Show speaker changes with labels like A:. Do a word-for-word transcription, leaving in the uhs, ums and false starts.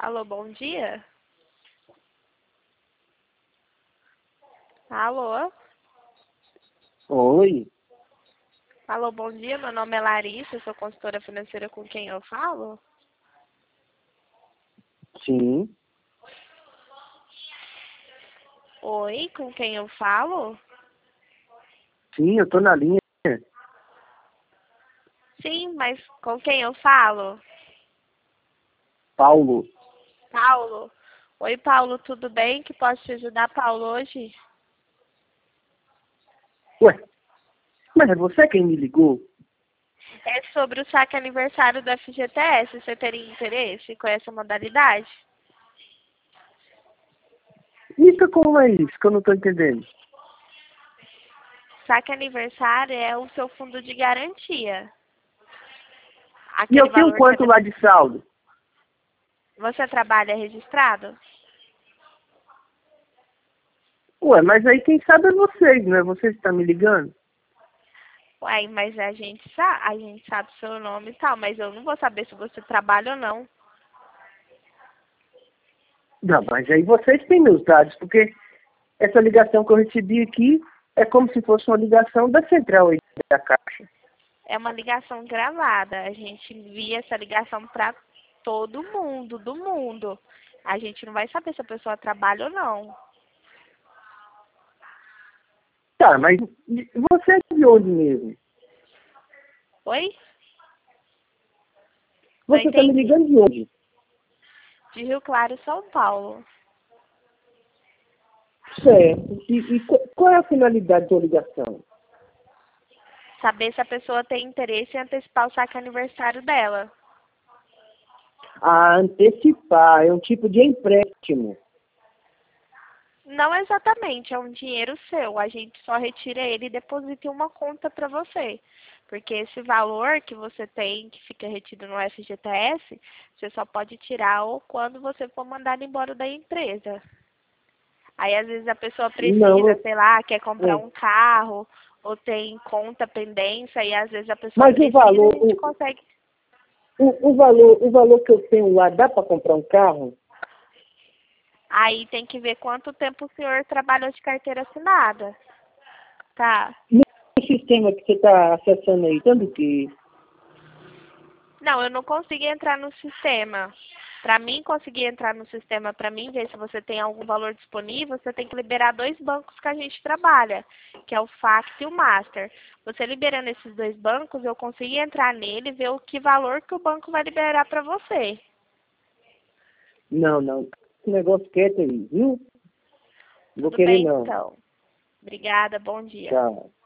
A: Alô, bom dia? Alô?
B: Oi,
A: Alô, bom dia. Meu nome é Larissa, eu sou consultora financeira com quem eu falo?
B: sim,
A: Oi, com quem eu falo?
B: sim, eu tô na linha.
A: Sim, mas com quem eu falo?
B: Paulo.
A: Paulo. Oi, Paulo, tudo bem? Que posso te ajudar, Paulo, hoje?
B: Ué, mas é você quem me ligou?
A: É sobre o saque aniversário do F G T S. Você teria interesse com essa modalidade?
B: Isso como é isso que eu não tô entendendo?
A: Saque aniversário é o seu fundo de garantia.
B: E
A: Aquele
B: eu tenho
A: valor que
B: quanto
A: é...
B: lá de saldo?
A: Você trabalha registrado?
B: Ué, mas aí quem sabe é vocês, não é vocês que estão me ligando?
A: Uai, mas a gente sabe, a gente sabe o seu nome e tal, mas eu não vou saber se você trabalha ou não.
B: Não, mas aí vocês têm meus dados, porque essa ligação que eu recebi aqui é como se fosse uma ligação da central aí da Caixa.
A: É uma ligação gravada. A gente envia essa ligação para todo mundo, do mundo. A gente não vai saber se a pessoa trabalha ou não.
B: Tá, mas você é de onde mesmo?
A: Oi? Não
B: Você tá me
A: entendi.
B: ligando de onde?
A: De Rio Claro, São Paulo.
B: Certo. E, e qu- qual é a finalidade da ligação?
A: Saber se a pessoa tem interesse em antecipar o saque aniversário dela.
B: A antecipar, é um tipo de empréstimo.
A: Não exatamente, é um dinheiro seu. A gente só retira ele e deposita em uma conta para você. Porque esse valor que você tem, que fica retido no F G T S, você só pode tirar ou quando você for mandado embora da empresa. Aí, às vezes, a pessoa
B: Não,
A: precisa, sei lá, quer comprar
B: é.
A: um carro, ou tem conta pendência, e às vezes a pessoa
B: Mas o
A: precisa e a
B: valor,
A: gente
B: o,
A: consegue.
B: o, o valor, o valor que eu tenho lá, dá para comprar um carro?
A: Aí tem que ver quanto tempo o senhor trabalhou de carteira assinada. Tá?
B: No sistema que você está acessando aí, tanto que.
A: Não, eu não consigo entrar no sistema. Para mim conseguir entrar no sistema, para mim ver se você tem algum valor disponível, você tem que liberar dois bancos que a gente trabalha, que é o Fact e o Master. Você liberando esses dois bancos, eu consigo entrar nele e ver o que valor que o banco vai liberar para você.
B: Não, não. Esse negócio quieto aí, viu? Não vou
A: Tudo
B: querer
A: bem,
B: não.
A: então. Obrigada, bom dia.
B: Tchau.